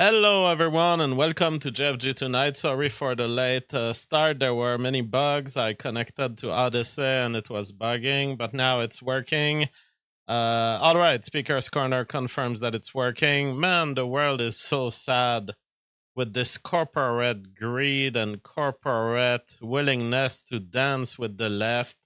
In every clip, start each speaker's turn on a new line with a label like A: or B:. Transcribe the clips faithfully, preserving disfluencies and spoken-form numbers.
A: Hello, everyone, and welcome to J F G Tonight. Sorry for the late uh, start. There were many bugs. I connected to Odyssey and it was bugging, but now it's working. Uh, all right, Speaker's Corner confirms that it's working. Man, the world is so sad with this corporate greed and corporate willingness to dance with the left.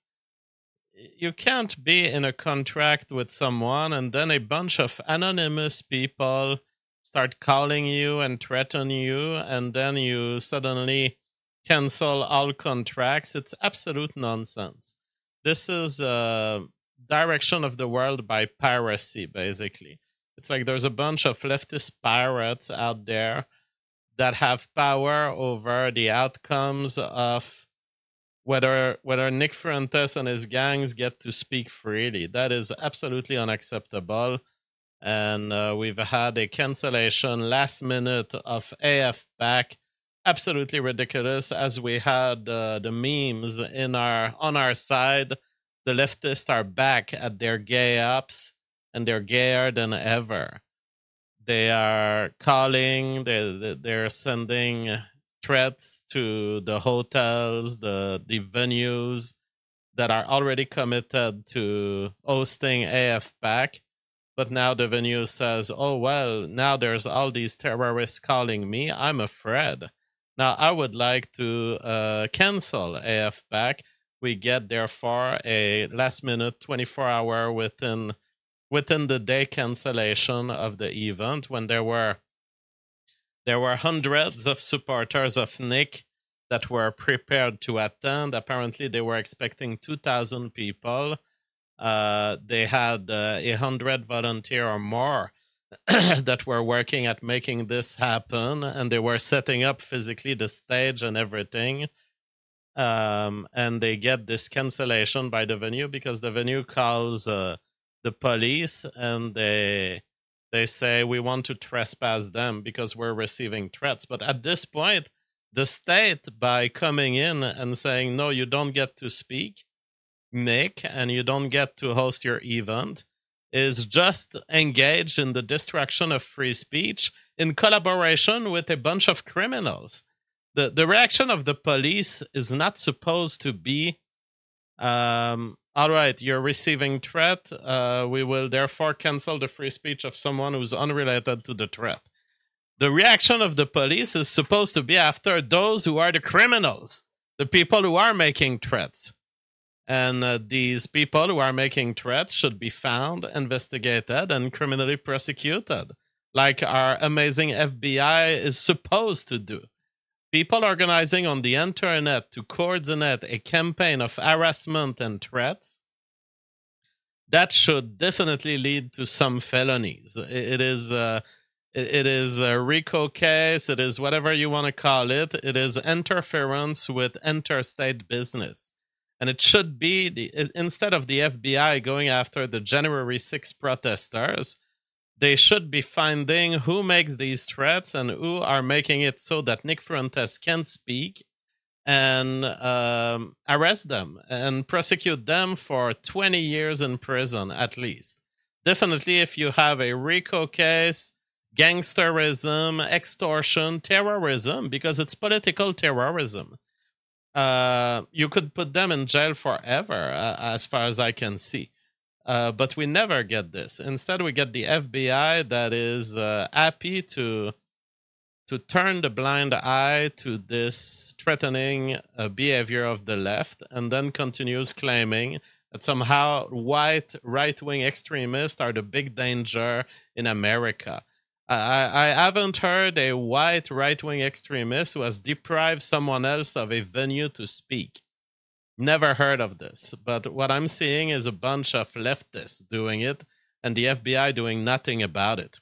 A: You can't be in a contract with someone and then a bunch of anonymous people start calling you and threaten you, and then you suddenly cancel all contracts. It's absolute nonsense. This is a direction of the world by piracy, basically. It's like there's a bunch of leftist pirates out there that have power over the outcomes of whether whether Nick Fuentes and his gangs get to speak freely. That is absolutely unacceptable. And uh, we've had a cancellation last minute of A F PAC, absolutely ridiculous. As we had uh, the memes in our on our side, the leftists are back at their gay ups, and they're gayer than ever. They are calling, they they're sending threats to the hotels, the the venues that are already committed to hosting A F PAC. But now the venue says, oh, well, now there's all these terrorists calling me. I'm afraid. Now, I would like to uh, cancel A F PAC. We get, therefore, a last-minute twenty-four hour within within the day cancellation of the event when there were there were hundreds of supporters of Nick that were prepared to attend. Apparently, they were expecting two thousand people. Uh, they had uh, a hundred volunteer or more that were working at making this happen, and they were setting up physically the stage and everything. Um, and they get this cancellation by the venue because the venue calls uh, the police, and they they say we want to trespass them because we're receiving threats. But at this point, the state, by coming in and saying no, you don't get to speak, Nick, and you don't get to host your event, is just engaged in the destruction of free speech in collaboration with a bunch of criminals. The the reaction of the police is not supposed to be, um, all right, you're receiving threat, uh, we will therefore cancel the free speech of someone who's unrelated to the threat. The reaction of the police is supposed to be after those who are the criminals, the people who are making threats. And uh, these people who are making threats should be found, investigated, and criminally prosecuted, like our amazing F B I is supposed to do. People organizing on the internet to coordinate a campaign of harassment and threats, that should definitely lead to some felonies. It is uh, it is a RICO case, it is whatever you want to call it, it is interference with interstate business. And it should be, the, instead of the F B I going after the January sixth protesters, they should be finding who makes these threats and who are making it so that Nick Fuentes can't speak, and um, arrest them and prosecute them for twenty years in prison at least. Definitely, if you have a RICO case, gangsterism, extortion, terrorism, because it's political terrorism, Uh, you could put them in jail forever, uh, as far as I can see. Uh, but we never get this. Instead, we get the F B I that is uh, happy to to turn the blind eye to this threatening uh, behavior of the left, and then continues claiming that somehow white right-wing extremists are the big danger in America. I, I haven't heard a white right-wing extremist who has deprived someone else of a venue to speak. Never heard of this. But what I'm seeing is a bunch of leftists doing it, and the F B I doing nothing about it.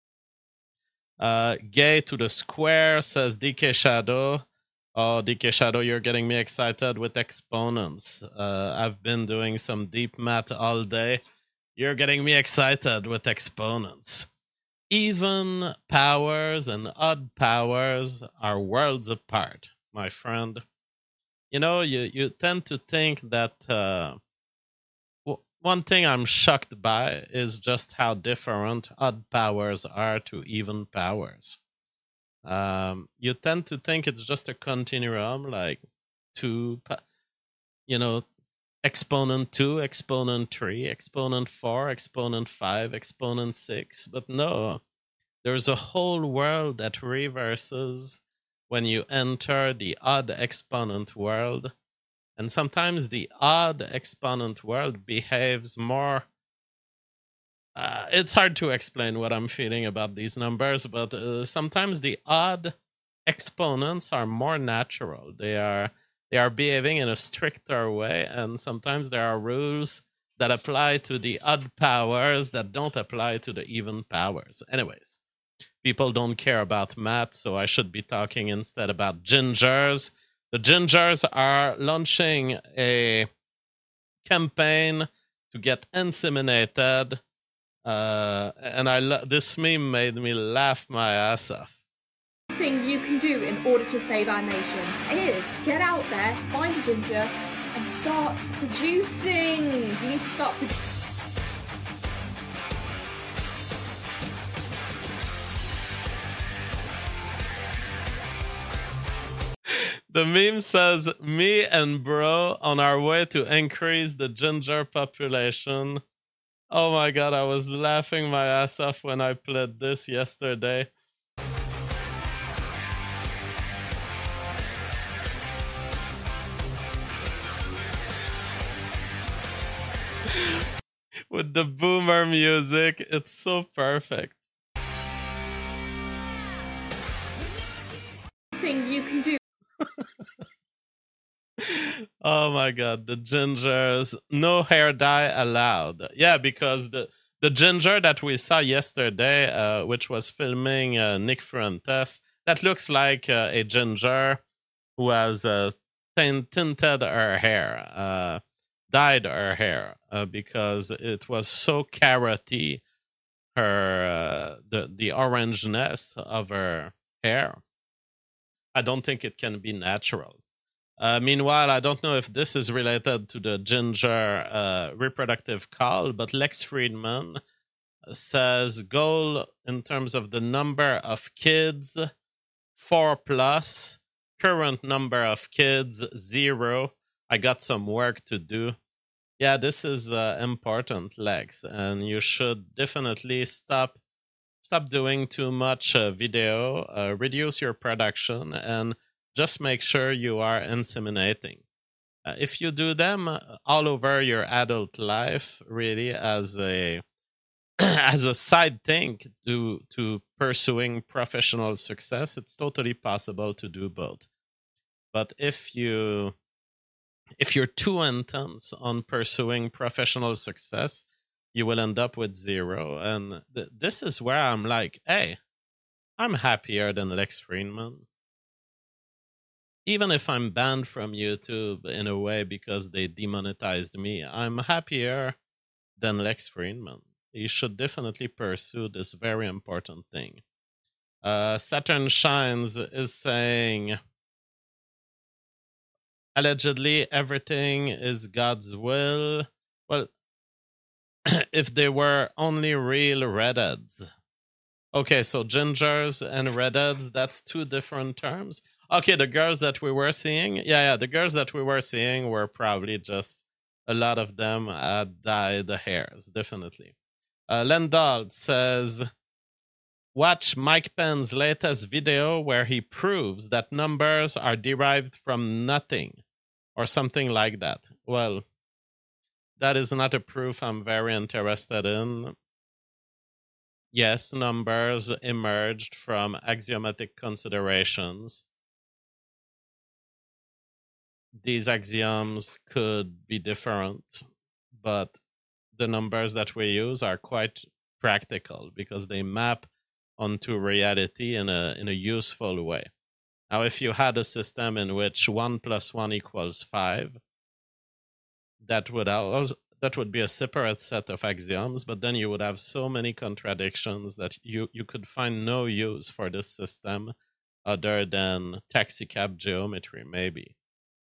A: Uh, gay to the square, says D K Shadow. Oh, D K Shadow, you're getting me excited with exponents. Uh, I've been doing some deep math all day. You're getting me excited with exponents. Even powers and odd powers are worlds apart, my friend. You know, you, you tend to think that uh, w- one thing I'm shocked by is just how different odd powers are to even powers. Um, you tend to think it's just a continuum, like two, you know, exponent two, exponent three, exponent four, exponent five, exponent six. But no, there's a whole world that reverses when you enter the odd exponent world. And sometimes the odd exponent world behaves more. Uh, it's hard to explain what I'm feeling about these numbers, but uh, sometimes the odd exponents are more natural. They are they are behaving in a stricter way, and sometimes there are rules that apply to the odd powers that don't apply to the even powers. Anyways, people don't care about math, so I should be talking instead about gingers. The gingers are launching a campaign to get inseminated. Uh, and I lo- this meme made me laugh my ass off.
B: Thing you can do in order to save our nation is get out there, find a ginger, and start producing. You need to start producing.
A: The meme says, me and bro on our way to increase the ginger population. Oh my god, I was laughing my ass off when I played this yesterday. With the boomer music, it's so perfect.
B: Thing you can do.
A: Oh my god, the gingers, no hair dye allowed. Yeah, because the the ginger that we saw yesterday, uh, which was filming uh, Nick Fuentes, that looks like uh, a ginger who has uh, tint- tinted her hair, uh, dyed her hair, uh, because it was so carroty, her uh, the the orangeness of her hair. I don't think it can be natural. Uh, meanwhile, I don't know if this is related to the ginger uh, reproductive call, but Lex Friedman says goal in terms of the number of kids, four plus, current number of kids, zero. I got some work to do. Yeah, this is uh, important, Lex, and you should definitely stop stop doing too much uh, video, uh, reduce your production, and just make sure you are inseminating. Uh, if you do them uh, all over your adult life, really as a as a side thing to to pursuing professional success, it's totally possible to do both. But if you if you're too intense on pursuing professional success, you will end up with zero. And th- this is where I'm like, hey, I'm happier than Lex Friedman. Even if I'm banned from YouTube in a way because they demonetized me, I'm happier than Lex Friedman. You should definitely pursue this very important thing. Uh, Saturn Shines is saying, allegedly, everything is God's will. Well, if they were only real redheads. Okay, so gingers and redheads, that's two different terms. Okay, the girls that we were seeing, yeah, yeah, the girls that we were seeing were probably just a lot of them had dyed the hairs, definitely. Uh, Lendal says, watch Mike Penn's latest video where he proves that numbers are derived from nothing or something like that. Well, that is not a proof I'm very interested in. Yes, numbers emerged from axiomatic considerations. These axioms could be different, but the numbers that we use are quite practical because they map onto reality in a in a useful way. Now, if you had a system in which one plus one equals five, that would also, that would be a separate set of axioms, but then you would have so many contradictions that you, you could find no use for this system other than taxicab geometry, maybe.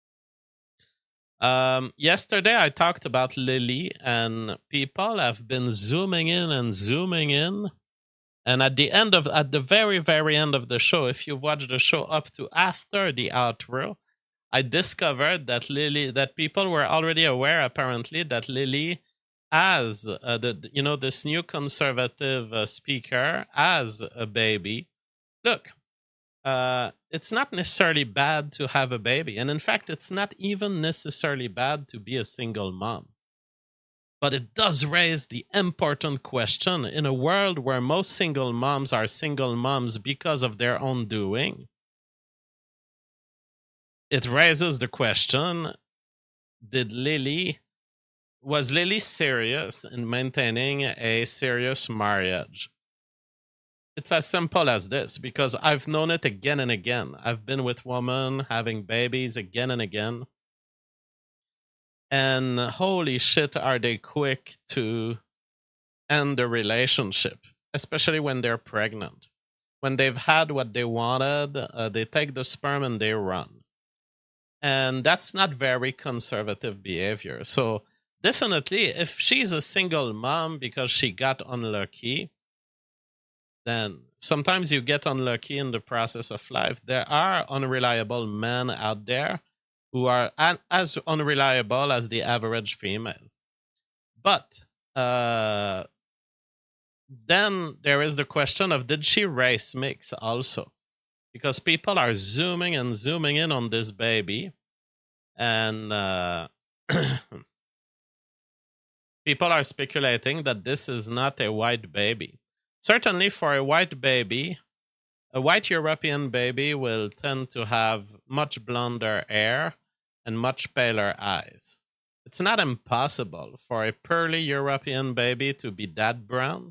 A: Um, yesterday, I talked about Lily, and people have been zooming in and zooming in And at the end of, at the very, very end of the show, if you've watched the show up to after the outro, I discovered that Lily, that people were already aware, apparently, that Lily, as uh, the, you know, this new conservative uh, speaker, as a baby. Look, uh, it's not necessarily bad to have a baby, and in fact, it's not even necessarily bad to be a single mom. But it does raise the important question in a world where most single moms are single moms because of their own doing. It raises the question, did Lily, was Lily serious in maintaining a serious marriage? It's as simple as this, because I've known it again and again. I've been with women having babies again and again. And holy shit, are they quick to end the relationship, especially when they're pregnant. When they've had what they wanted, uh, they take the sperm and they run. And that's not very conservative behavior. So definitely, if she's a single mom because she got unlucky, then sometimes you get unlucky in the process of life. There are unreliable men out there who are as unreliable as the average female. But uh, then there is the question of, did she race mix also? Because people are zooming and zooming in on this baby. And uh, people are speculating that this is not a white baby. Certainly for a white baby, a white European baby will tend to have much blonder hair and much paler eyes. It's not impossible for a pearly European baby to be that brown.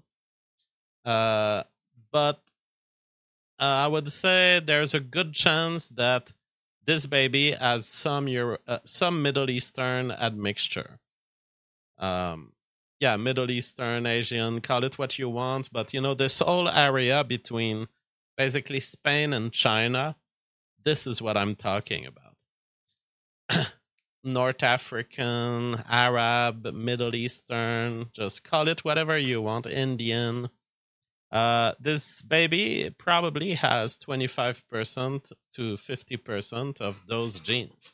A: Uh, but uh, I would say there's a good chance that this baby has some Euro- uh, some Middle Eastern admixture. Um, yeah, Middle Eastern, Asian, call it what you want. But, you know, this whole area between basically Spain and China, this is what I'm talking about. North African, Arab, Middle Eastern, just call it whatever you want, Indian. Uh, this baby probably has twenty-five percent to fifty percent of those genes.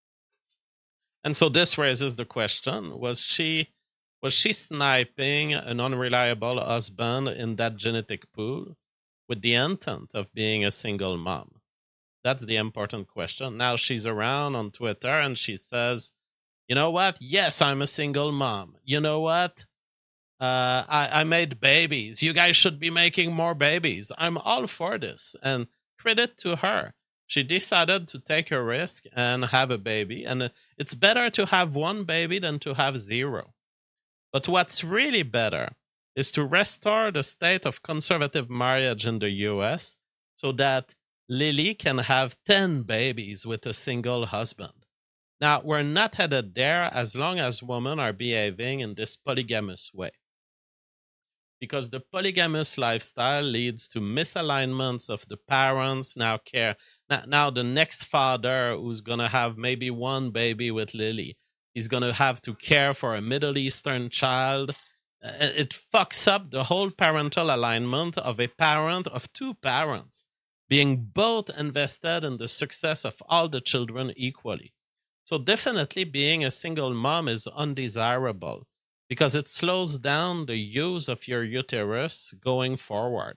A: And so this raises the question, was she was she sniping an unreliable husband in that genetic pool with the intent of being a single mom? That's the important question. Now she's around on Twitter and she says, you know what? Yes, I'm a single mom. You know what? Uh, I, I made babies. You guys should be making more babies. I'm all for this. And credit to her. She decided to take a risk and have a baby. And it's better to have one baby than to have zero. But what's really better is to restore the state of conservative marriage in the U S so that Lily can have ten babies with a single husband. Now, we're not headed there as long as women are behaving in this polygamous way. Because the polygamous lifestyle leads to misalignments of the parents now care. Now, now the next father who's going to have maybe one baby with Lily, he's going to have to care for a Middle Eastern child. It fucks up the whole parental alignment of a parent, of two parents, being both invested in the success of all the children equally. So definitely being a single mom is undesirable because it slows down the use of your uterus going forward.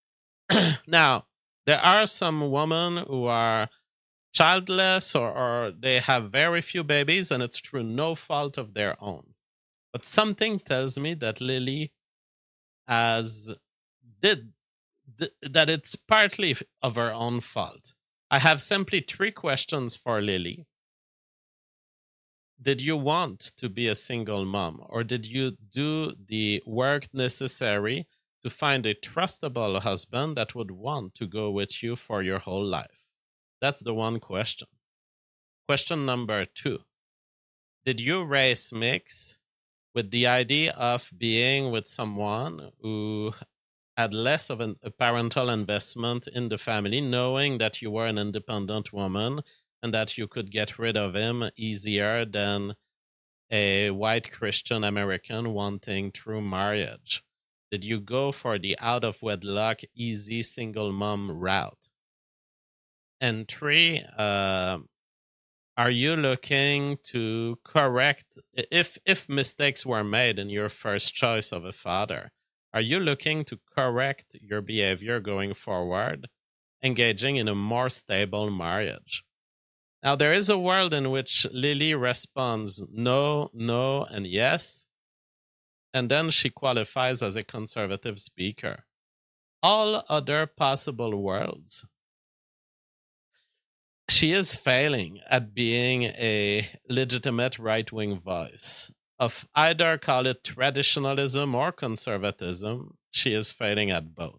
A: Now, there are some women who are childless or, or they have very few babies and it's through no fault of their own. But something tells me that Lily has did th- that it's partly of her own fault. I have simply three questions for Lily. Did you want to be a single mom, or did you do the work necessary to find a trustable husband that would want to go with you for your whole life? That's the one question. Question number two. Did you race mix with the idea of being with someone who had less of an, a parental investment in the family, knowing that you were an independent woman and that you could get rid of him easier than a white Christian American wanting true marriage? Did you go for the out of wedlock, easy single mom route? And three, uh, are you looking to correct if if mistakes were made in your first choice of a father? Are you looking to correct your behavior going forward, engaging in a more stable marriage? Now, there is a world in which Lily responds no, no, and yes, and then she qualifies as a conservative speaker. All other possible worlds, she is failing at being a legitimate right-wing voice. Of either call it traditionalism or conservatism, she is failing at both.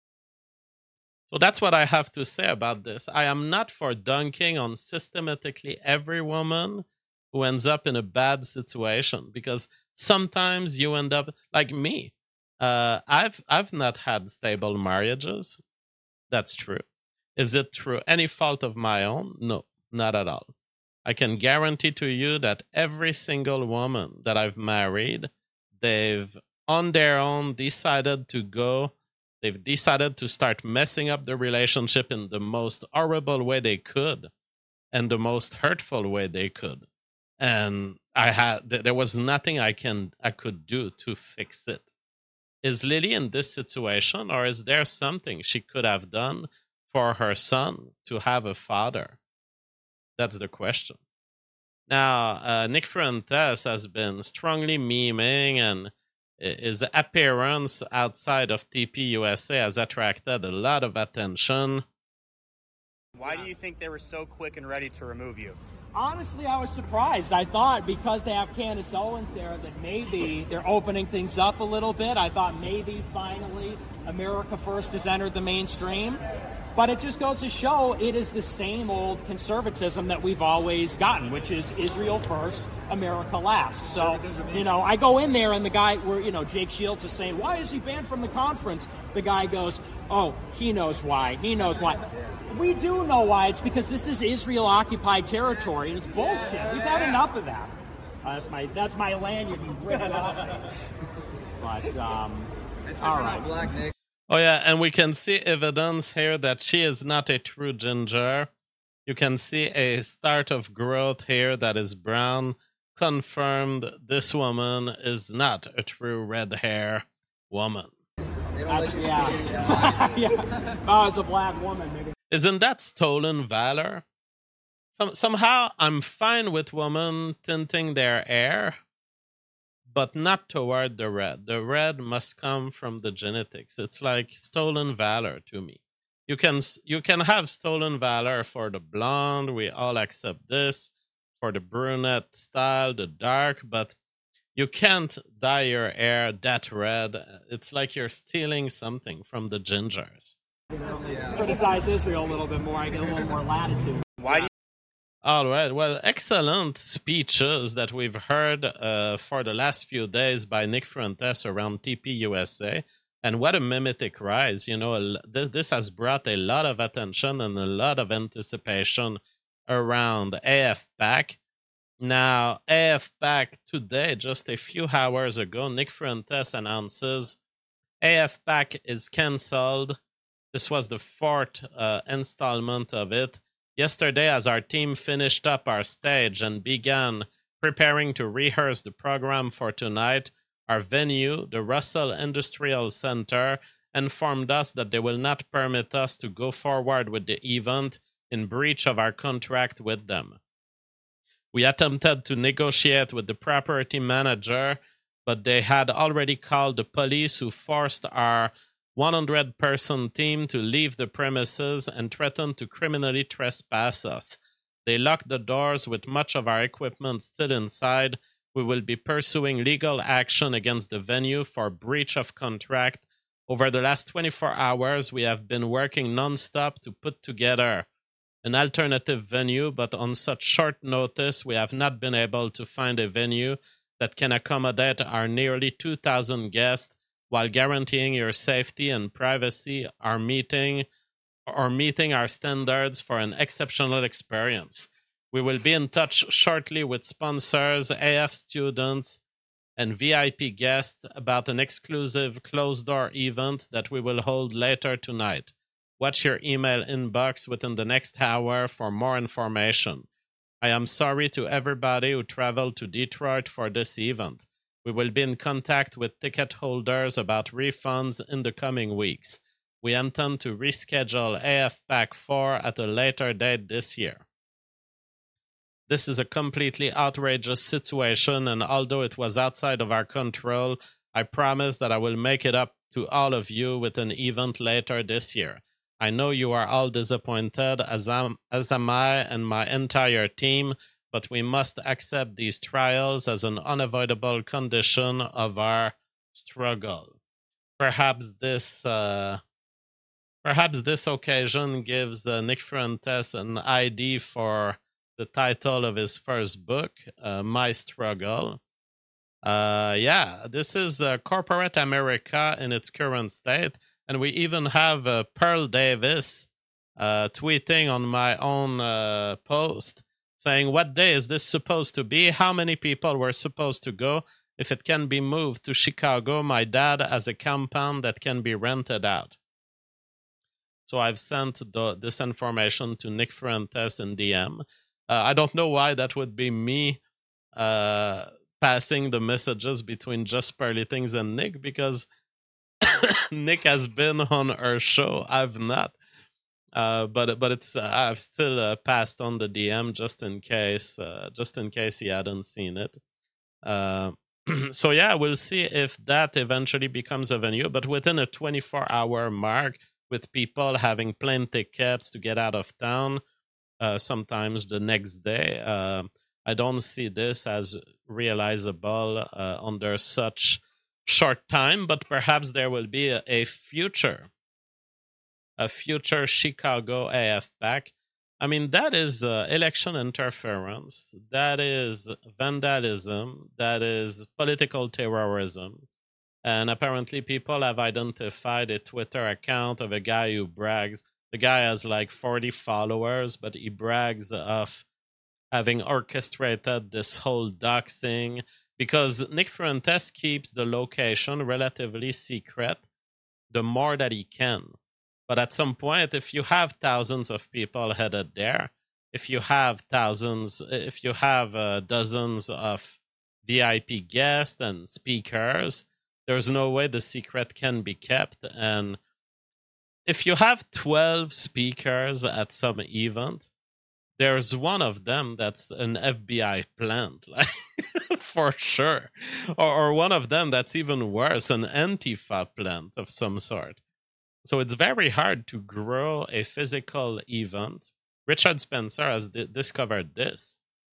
A: So that's what I have to say about this. I am not for dunking on systematically every woman who ends up in a bad situation, because sometimes you end up like me. Uh, I've I've not had stable marriages. That's true. Is it through any fault of my own? No, not at all. I can guarantee to you that every single woman that I've married, they've on their own decided to go. They've decided to start messing up the relationship in the most horrible way they could and the most hurtful way they could. And I had there was nothing I can I could do to fix it. Is Lily in this situation, or is there something she could have done for her son to have a father? That's the question. Now, uh, Nick Fuentes has been strongly memeing, and his appearance outside of T P U S A has attracted a lot of attention.
C: Why do you think they were so quick and ready to remove you?
D: Honestly, I was surprised. I thought because they have Candace Owens there that maybe they're opening things up a little bit. I thought maybe finally America First has entered the mainstream. But it just goes to show it is the same old conservatism that we've always gotten, which is Israel first, America last. So, you know, I go in there and the guy, where you know, Jake Shields is saying, why is he banned from the conference? The guy goes, oh, he knows why. He knows why. We do know why. It's because this is Israel-occupied territory, and it's bullshit. We've had enough of that. Uh, that's my that's my lanyard you ripped off. But, um, all right.
E: Black, Nick.
A: Oh, yeah, and we can see evidence here that she is not a true ginger. You can see a start of growth here that is brown. Confirmed this woman is not a true red hair woman.
D: Actually, yeah. yeah. Oh, as a black woman, maybe.
A: Isn't that stolen valor? Some, somehow I'm fine with women tinting their hair, but not toward the red. The red must come from the genetics. It's like stolen valor to me. You can you can have stolen valor for the blonde. We all accept this. For the brunette style, the dark, but you can't dye your hair that red. It's like you're stealing something from the gingers.
D: Yeah. Criticize Israel a little bit more. I get a little more latitude.
C: Why do you
A: All right. Well, excellent speeches that we've heard uh, for the last few days by Nick Fuentes around T P U S A. And what a mimetic rise. You know, this has brought a lot of attention and a lot of anticipation around A F PAC. Now, A F PAC today, just a few hours ago, Nick Fuentes announces A F PAC is canceled. This was the fourth uh, installment of it. Yesterday, as our team finished up our stage and began preparing to rehearse the program for tonight, our venue, the Russell Industrial Center, informed us that they will not permit us to go forward with the event in breach of our contract with them. We attempted to negotiate with the property manager, but they had already called the police, who forced our one hundred person team to leave the premises and threatened to criminally trespass us. They locked the doors with much of our equipment still inside. We will be pursuing legal action against the venue for breach of contract. Over the last twenty-four hours, we have been working nonstop to put together an alternative venue, but on such short notice, we have not been able to find a venue that can accommodate our nearly two thousand guests while guaranteeing your safety and privacy, are meeting or meeting our standards for an exceptional experience. We will be in touch shortly with sponsors, A F students, and V I P guests about an exclusive closed-door event that we will hold later tonight. Watch your email inbox within the next hour for more information. I am sorry to everybody who traveled to Detroit for this event. We will be in contact with ticket holders about refunds in the coming weeks. We intend to reschedule A F PAC four at a later date this year. This is a completely outrageous situation, and although it was outside of our control, I promise that I will make it up to all of you with an event later this year. I know you are all disappointed, as am, as am I and my entire team, but we must accept these trials as an unavoidable condition of our struggle. Perhaps this, uh, perhaps this occasion gives uh, Nick Fuentes an idea for the title of his first book, uh, My Struggle. Uh, yeah, this is uh, corporate America in its current state, and we even have uh, Pearl Davis uh, tweeting on my own uh, post, saying, what day is this supposed to be? How many people were supposed to go? If it can be moved to Chicago, my dad has a compound that can be rented out. So I've sent the, this information to Nick Fuentes in D M. Uh, I don't know why that would be me uh, passing the messages between Just Pearly Things and Nick, because Nick has been on our show. I've not. Uh, but but it's uh, I've still uh, passed on the D M just in case, uh, just in case he hadn't seen it. Uh, so yeah, we'll see if that eventually becomes a venue. But within a twenty-four hour mark, with people having plane tickets to get out of town, uh, sometimes the next day, uh, I don't see this as realizable uh, under such short time. But perhaps there will be a, a future. A future Chicago A F PAC. I mean, that is uh, election interference. That is vandalism. That is political terrorism. And apparently people have identified a Twitter account of a guy who brags. The guy has like forty followers, but he brags of having orchestrated this whole doxing, because Nick Fuentes keeps the location relatively secret the more that he can. But at some point, if you have thousands of people headed there, if you have thousands, if you have uh, dozens of V I P guests and speakers, there's no way the secret can be kept. And if you have twelve speakers at some event, there's one of them that's an F B I plant, like for sure. Or, or one of them that's even worse, an Antifa plant of some sort. So it's very hard to grow a physical event. Richard Spencer has d- discovered this.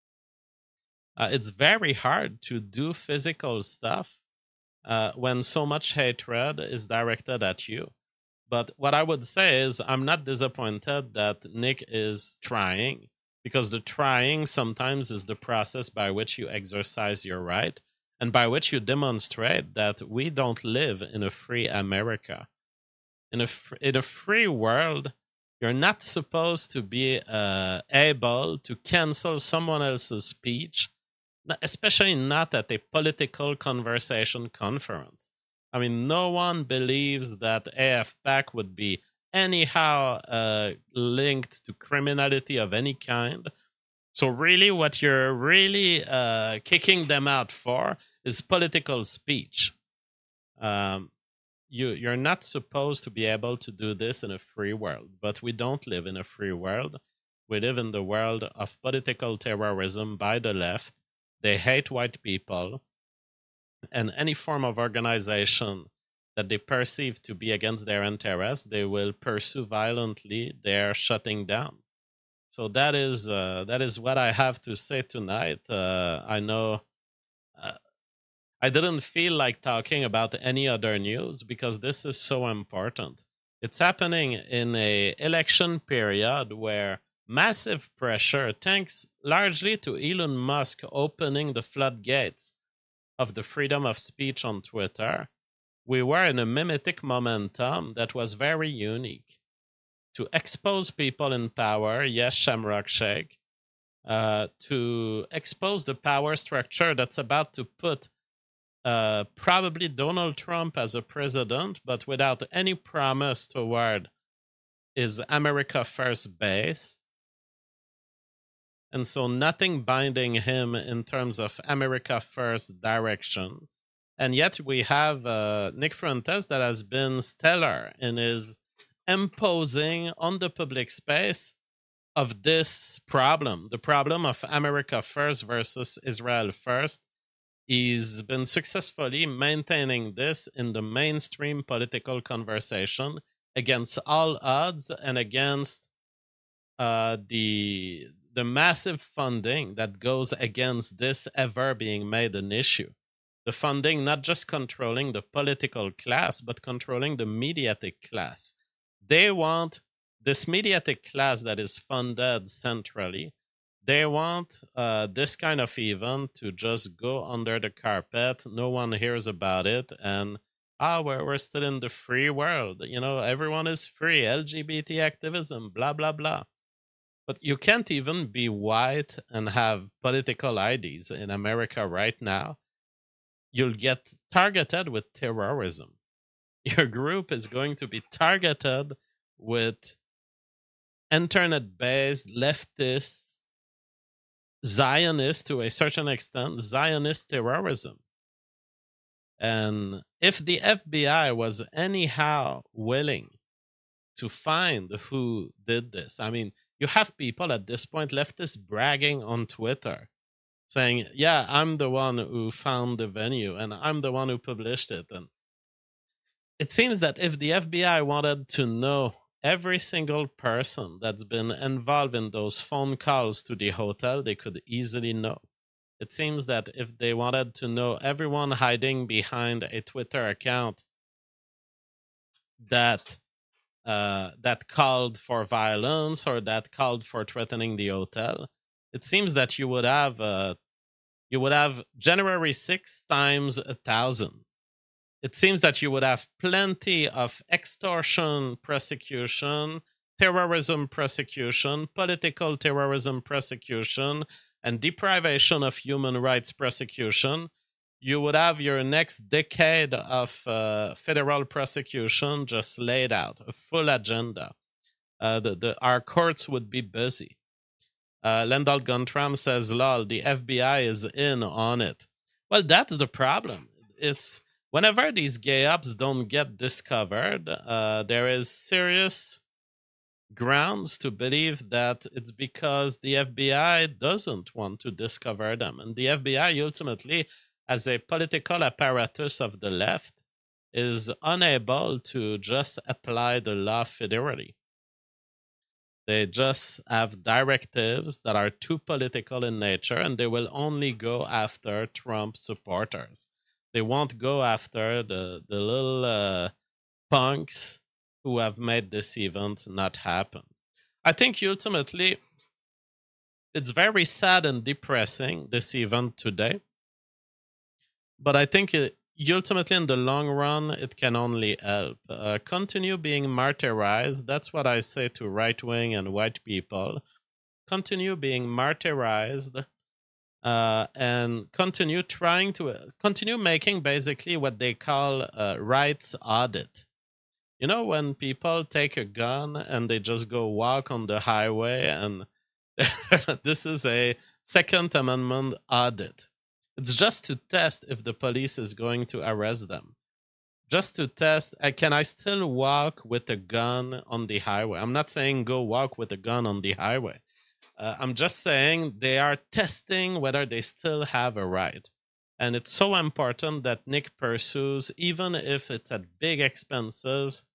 A: Uh, it's very hard to do physical stuff uh, when so much hatred is directed at you. But what I would say is I'm not disappointed that Nick is trying, because the trying sometimes is the process by which you exercise your right and by which you demonstrate that we don't live in a free America. In a, fr- in a free world, you're not supposed to be uh, able to cancel someone else's speech, especially not at a political conversation conference. I mean, no one believes that A F PAC would be anyhow uh, linked to criminality of any kind. So really what you're really uh, kicking them out for is political speech. Um, You, you're not supposed to be able to do this in a free world, but we don't live in a free world. We live in the world of political terrorism by the left. They hate white people, and any form of organization that they perceive to be against their interests, they will pursue violently. They're shutting down. So that is uh, that is what I have to say tonight. Uh, I know. Uh, I didn't feel like talking about any other news because this is so important. It's happening in a election period where massive pressure, thanks largely to Elon Musk opening the floodgates of the freedom of speech on Twitter, we were in a mimetic momentum that was very unique. To expose people in power, yes, Shamrock Shake, uh, to expose the power structure that's about to put uh, probably Donald Trump as a president, but without any promise toward his America First base. And so nothing binding him in terms of America First direction. And yet we have uh, Nick Fuentes that has been stellar in his imposing on the public space of this problem, the problem of America First versus Israel First. He's been successfully maintaining this in the mainstream political conversation against all odds and against uh, the the massive funding that goes against this ever being made an issue. The funding not just controlling the political class, but controlling the mediatic class. They want this mediatic class that is funded centrally. They want uh, this kind of event to just go under the carpet. No one hears about it. And, ah, we're, we're still in the free world. You know, everyone is free. L G B T activism, blah, blah, blah. But you can't even be white and have political I Ds in America right now. You'll get targeted with terrorism. Your group is going to be targeted with internet-based leftist, Zionist, to a certain extent, Zionist terrorism. And if the F B I was anyhow willing to find who did this, I mean, you have people at this point, leftists bragging on Twitter, saying, yeah, I'm the one who found the venue and I'm the one who published it. And it seems that if the F B I wanted to know every single person that's been involved in those phone calls to the hotel, they could easily know. It seems that if they wanted to know everyone hiding behind a Twitter account that uh, that called for violence or that called for threatening the hotel, it seems that you would have uh, you would have January sixth times a thousand. It seems that you would have plenty of extortion prosecution, terrorism prosecution, political terrorism prosecution, and deprivation of human rights prosecution. You would have your next decade of uh, federal prosecution just laid out, a full agenda. Uh, the, the, our courts would be busy. Uh, Lendal Guntram says, lol, the F B I is in on it. Well, that's the problem. It's whenever these gay ops don't get discovered, uh, there is serious grounds to believe that it's because the F B I doesn't want to discover them. And the F B I ultimately, as a political apparatus of the left, is unable to just apply the law federally. They just have directives that are too political in nature, and they will only go after Trump supporters. They won't go after the, the little uh, punks who have made this event not happen. I think ultimately it's very sad and depressing, this event today. But I think it, ultimately in the long run, it can only help. Uh, continue being martyrized. That's what I say to right-wing and white people. Continue being martyrized uh, and continue trying to, uh, continue making basically what they call a rights audit. You know, when people take a gun and they just go walk on the highway, and this is a Second Amendment audit. It's just to test if the police is going to arrest them. Just to test, uh, can I still walk with a gun on the highway? I'm not saying go walk with a gun on the highway. Uh, I'm just saying they are testing whether they still have a right. And it's so important that Nick pursues, even if it's at big expenses,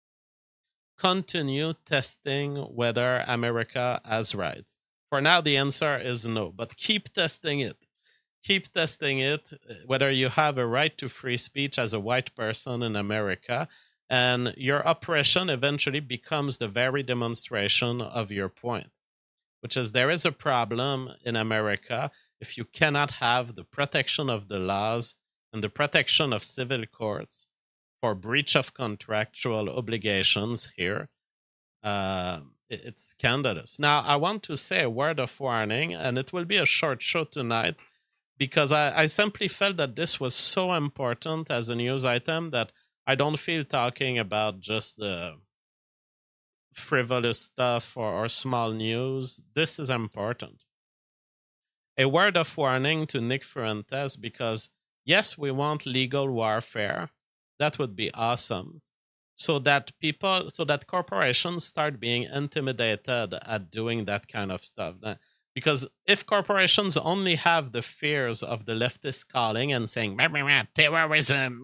A: continue testing whether America has rights. For now, the answer is no, but keep testing it. Keep testing it, whether you have a right to free speech as a white person in America, and your oppression eventually becomes the very demonstration of your point, which is there is a problem in America if you cannot have the protection of the laws and the protection of civil courts for breach of contractual obligations here. Uh, it's scandalous. Now, I want to say a word of warning, and it will be a short show tonight, because I, I simply felt that this was so important as a news item that I don't feel talking about just the frivolous stuff or, or small news. This is important. A word of warning to Nick Fuentes, because yes, we want legal warfare. That would be awesome. So that people, so that corporations start being intimidated at doing that kind of stuff. Because if corporations only have the fears of the leftist calling and saying, "Meh, meh, meh, terrorism,"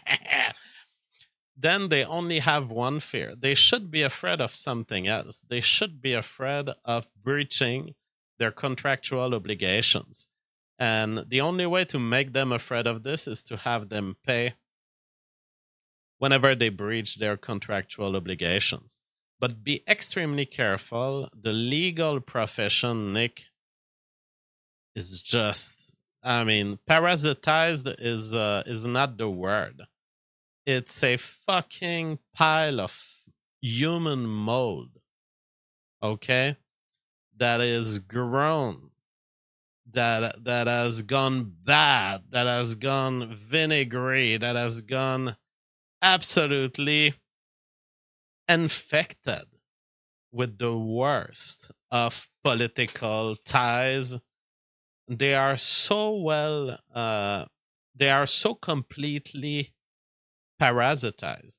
A: then they only have one fear. They should be afraid of something else. They should be afraid of breaching their contractual obligations. And the only way to make them afraid of this is to have them pay whenever they breach their contractual obligations. But be extremely careful. The legal profession, Nick, is just, I mean, parasitized is uh, is not the word. It's a fucking pile of human mold, okay, that is grown, that that has gone bad, that has gone vinegary, that has gone absolutely infected with the worst of political ties. They are so well, uh, they are so completely parasitized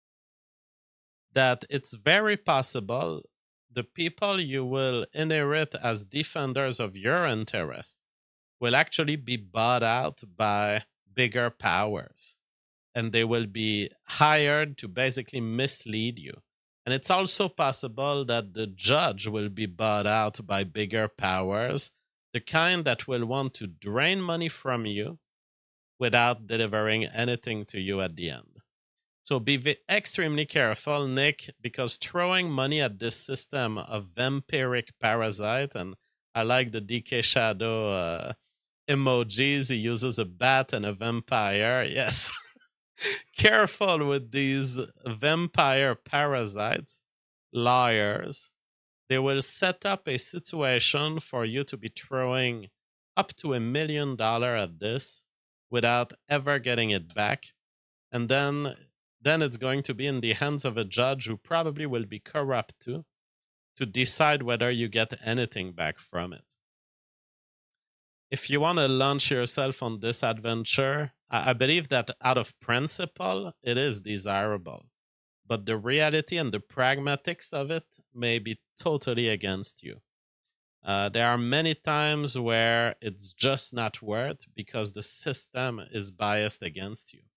A: that it's very possible the people you will inherit as defenders of your interest will actually be bought out by bigger powers, and they will be hired to basically mislead you. And it's also possible that the judge will be bought out by bigger powers, the kind that will want to drain money from you without delivering anything to you at the end. So be v- extremely careful, Nick, because throwing money at this system of vampiric parasite, and I like the D K Shadow uh, emojis, he uses a bat and a vampire. Yes. Careful with these vampire parasites, liars. They will set up a situation for you to be throwing up to a million dollars at this without ever getting it back. And then, then it's going to be in the hands of a judge who probably will be corrupt too, to decide whether you get anything back from it. If you want to launch yourself on this adventure, I believe that out of principle, it is desirable. But the reality and the pragmatics of it may be totally against you. Uh, there are many times where it's just not worth because the system is biased against you.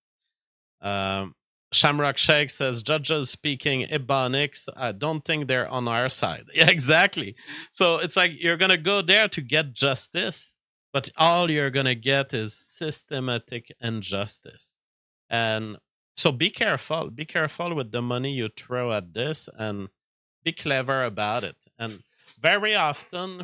A: Um, Shamrock Sheikh says, judges speaking Ebonics, I don't think they're on our side. Yeah, exactly. So it's like you're going to go there to get justice, but all you're going to get is systematic injustice. And so be careful. Be careful with the money you throw at this and be clever about it. And very often,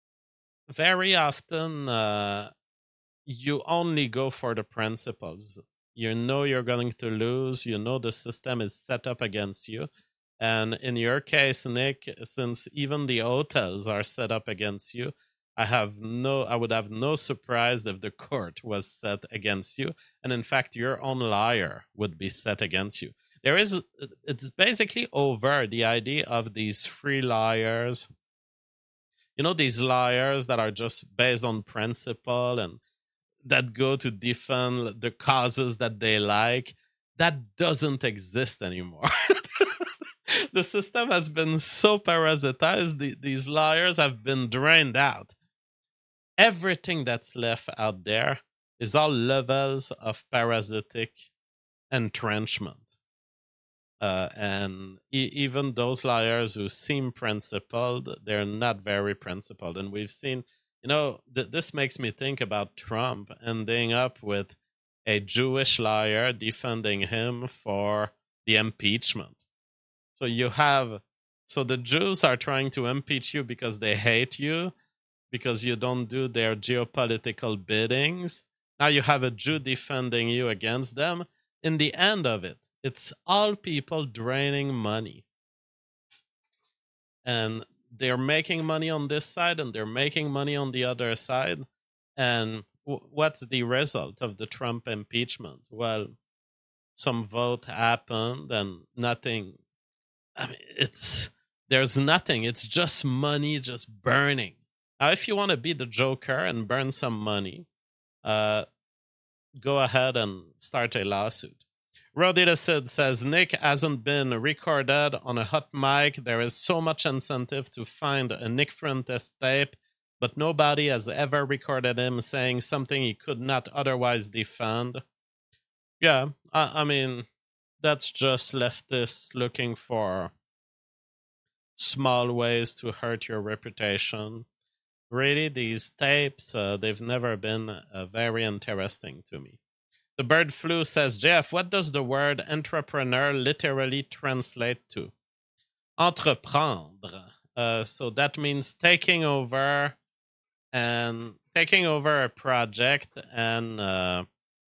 A: very often, uh, you only go for the principles. You know you're going to lose. You know the system is set up against you. And in your case, Nick, since even the hotels are set up against you, I have no, I would have no surprise if the court was set against you. And in fact, your own lawyer would be set against you. There is, it's basically over the idea of these free lawyers. You know, these lawyers that are just based on principle and that go to defend the causes that they like. That doesn't exist anymore. The system has been so parasitized. The, these lawyers have been drained out. Everything that's left out there is all levels of parasitic entrenchment. Uh, and e- even those lawyers who seem principled, they're not very principled. And we've seen, you know, th- this makes me think about Trump ending up with a Jewish lawyer defending him for the impeachment. So you have, so the Jews are trying to impeach you because they hate you, because you don't do their geopolitical biddings. Now you have a Jew defending you against them. In the end of it, it's all people draining money. And they're making money on this side and they're making money on the other side. And what's the result of the Trump impeachment? Well, some vote happened and nothing. I mean, it's there's nothing. It's just money just burning. Now, if you want to be the Joker and burn some money, uh, go ahead and start a lawsuit. Rodita Sid says, Nick hasn't been recorded on a hot mic. There is so much incentive to find a Nick Fuentes tape, but nobody has ever recorded him saying something he could not otherwise defend. Yeah, I, I mean, that's just leftists looking for small ways to hurt your reputation. Really, these tapes, uh, they've never been uh, very interesting to me. The Bird Flu says, Jeff, what does the word entrepreneur literally translate to? Entreprendre. Uh, so that means taking over and taking over a project and uh,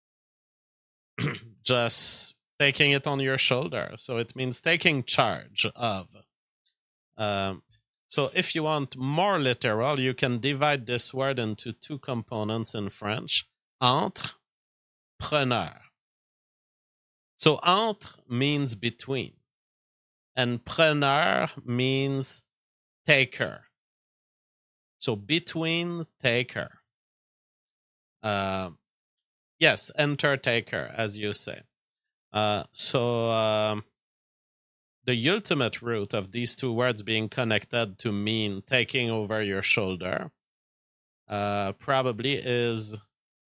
A: just taking it on your shoulder. So it means taking charge of. Um, so if you want more literal, you can divide this word into two components in French. Entre. Preneur. So entre means between, and preneur means taker. So between, taker. Uh, yes, enter, taker, as you say. Uh, so uh, the ultimate root of these two words being connected to mean taking over your shoulder uh, probably is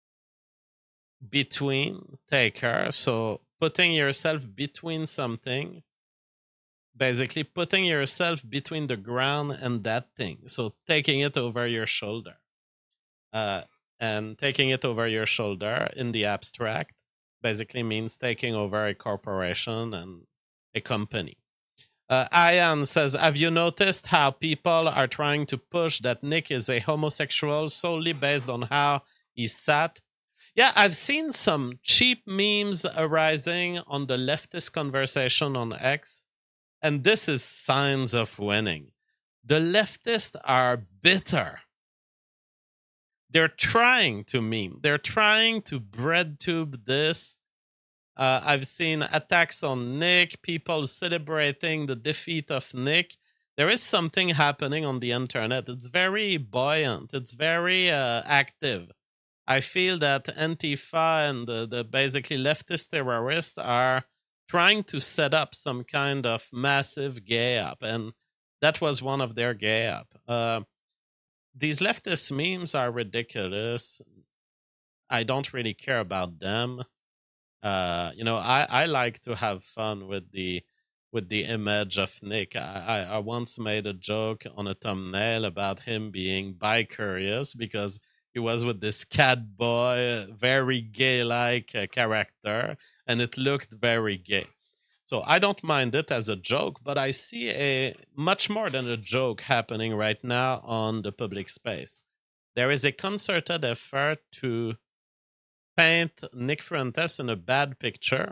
A: between, taker. So putting yourself between something, basically putting yourself between the ground and that thing. So taking it over your shoulder. Uh, and taking it over your shoulder in the abstract basically means taking over a corporation and a company. Uh, Ian says, have you noticed how people are trying to push that Nick is a homosexual solely based on how he sat? Yeah, I've seen some cheap memes arising on the leftist conversation on X, and this is signs of winning. The leftists are bitter. They're trying to meme. They're trying to bread tube this. Uh, I've seen attacks on Nick, people celebrating the defeat of Nick. There is something happening on the internet. It's very buoyant. It's very uh, active. I feel that Antifa and the, the basically leftist terrorists are trying to set up some kind of massive gay-up, and that was one of their gay-up. Uh, these leftist memes are ridiculous. I don't really care about them. Uh, you know, I, I like to have fun with the with the image of Nick. I, I, I once made a joke on a thumbnail about him being bi-curious because he was with this cat boy, very gay-like uh, character, and it looked very gay. So I don't mind it as a joke, but I see a much more than a joke happening right now on the public space. There is a concerted effort to paint Nick Fuentes in a bad picture,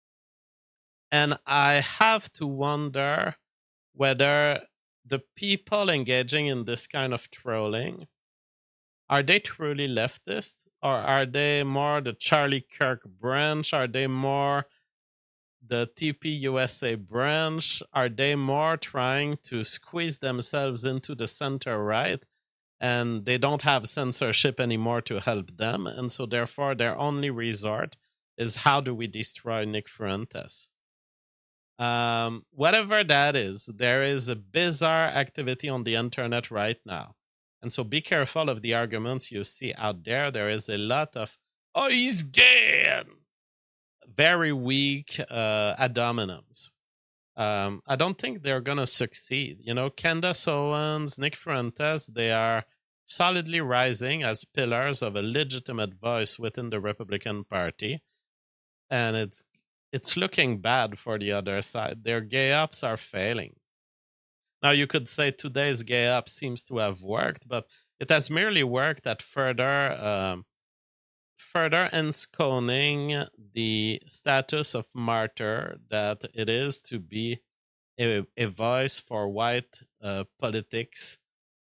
A: and I have to wonder whether the people engaging in this kind of trolling, are they truly leftist? Or are they more the Charlie Kirk branch? Are they more the T P U S A branch? Are they more trying to squeeze themselves into the center right? And they don't have censorship anymore to help them. And so therefore their only resort is how do we destroy Nick Fuentes? Um, whatever that is, there is a bizarre activity on the internet right now. And so be careful of the arguments you see out there. There is a lot of, oh, he's gay, and very weak uh, ad hominems. Um, I don't think they're going to succeed. You know, Candace Owens, Nick Fuentes, they are solidly rising as pillars of a legitimate voice within the Republican Party. And it's it's looking bad for the other side. Their gay-ups are failing. Now, you could say today's gay-up seems to have worked, but it has merely worked at further, um, further ensconing the status of martyr that it is to be a, a voice for white uh, politics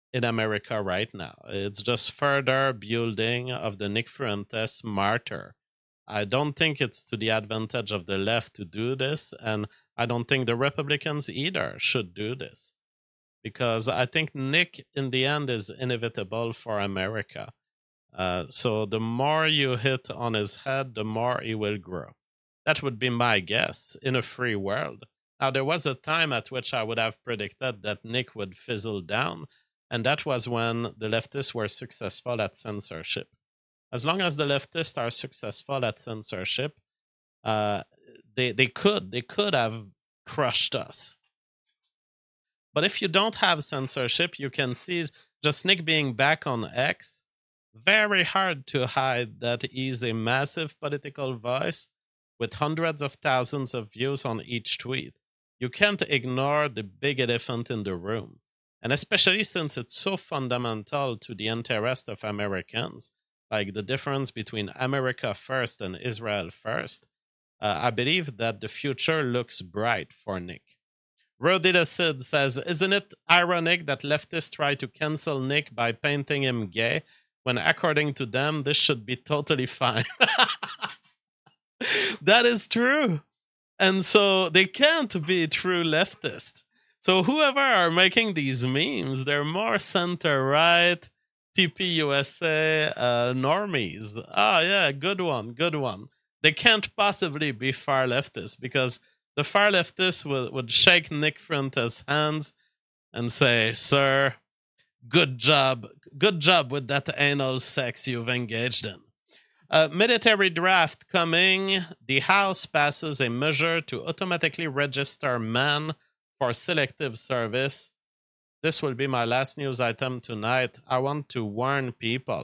A: in America right now. It's just further building of the Nick Fuentes martyr. I don't think it's to the advantage of the left to do this, and I don't think the Republicans either should do this, because I think Nick, in the end, is inevitable for America. Uh, so the more you hit on his head, the more he will grow. That would be my guess in a free world. Now, there was a time at which I would have predicted that Nick would fizzle down, and that was when the leftists were successful at censorship. As long as the leftists are successful at censorship, uh, they they could they could have crushed us. But if you don't have censorship, you can see just Nick being back on X. Very hard to hide that he's a massive political voice with hundreds of thousands of views on each tweet. You can't ignore the big elephant in the room. And especially since it's so fundamental to the interest of Americans, like the difference between America first and Israel first, uh, I believe that the future looks bright for Nick. Rodita Sid says, isn't it ironic that leftists try to cancel Nick by painting him gay, when according to them, this should be totally fine? That is true. And so they can't be true leftists. So whoever are making these memes, they're more center-right, T P U S A uh, normies. Ah, yeah, good one, good one. They can't possibly be far leftists, because the far leftists would, would shake Nick Fuentes' hands and say, sir, good job. Good job with that anal sex you've engaged in. Uh, military draft coming. The House passes a measure to automatically register men for selective service. This will be my last news item tonight. I want to warn people.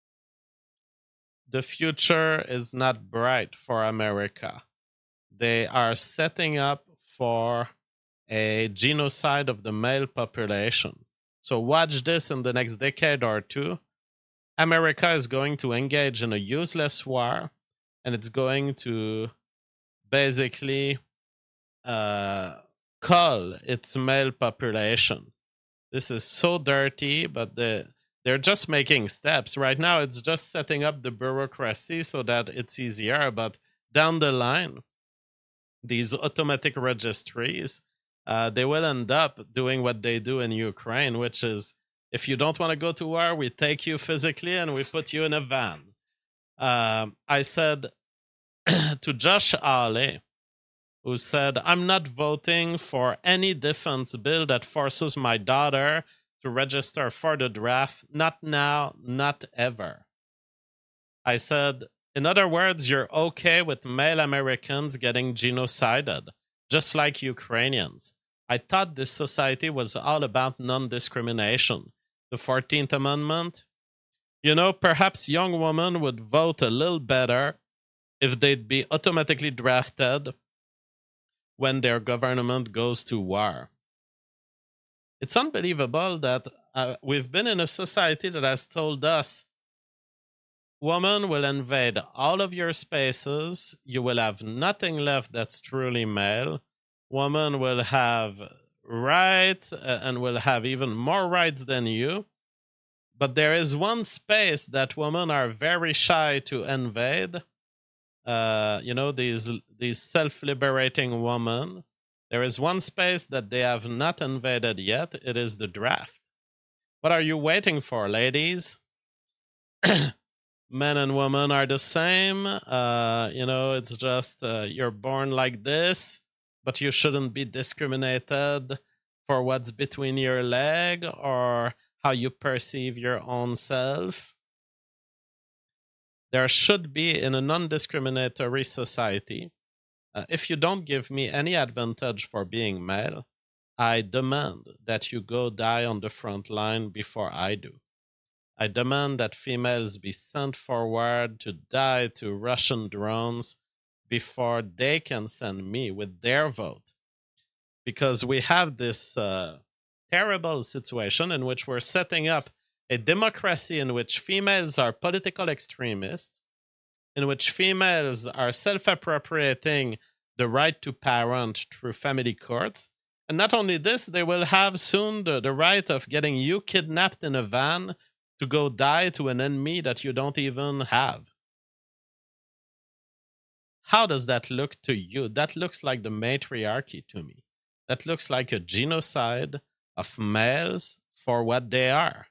A: The future is not bright for America. They are setting up for a genocide of the male population. So watch this in the next decade or two. America is going to engage in a useless war, and it's going to basically uh, cull its male population. This is so dirty, but the, they're just making steps. Right now, it's just setting up the bureaucracy so that it's easier, but down the line, these automatic registries, uh, they will end up doing what they do in Ukraine, which is, if you don't want to go to war, we take you physically and we put you in a van. Uh, I said to Josh Hawley, who said, I'm not voting for any defense bill that forces my daughter to register for the draft. Not now, not ever. I said, in other words, you're okay with male Americans getting genocided, just like Ukrainians. I thought this society was all about non-discrimination. The fourteenth Amendment, you know, perhaps young women would vote a little better if they'd be automatically drafted when their government goes to war. It's unbelievable that uh, we've been in a society that has told us, women will invade all of your spaces, you will have nothing left that's truly male, women will have rights uh, and will have even more rights than you. But there is one space that women are very shy to invade. Uh, you know, these these self-liberating women. There is one space that they have not invaded yet. It is the draft. What are you waiting for, ladies? Men and women are the same. Uh, you know, it's just uh, you're born like this, but you shouldn't be discriminated for what's between your leg or how you perceive your own self. There should be, in a non-discriminatory society, uh, if you don't give me any advantage for being male, I demand that you go die on the front line before I do. I demand that females be sent forward to die to Russian drones before they can send me with their vote. Because we have this uh, terrible situation in which we're setting up a democracy in which females are political extremists, in which females are self-appropriating the right to parent through family courts, And not only this, they will have soon the, the right of getting you kidnapped in a van to go die to an enemy that you don't even have. How does that look to you? That looks like the matriarchy to me. That looks like a genocide of males for what they are.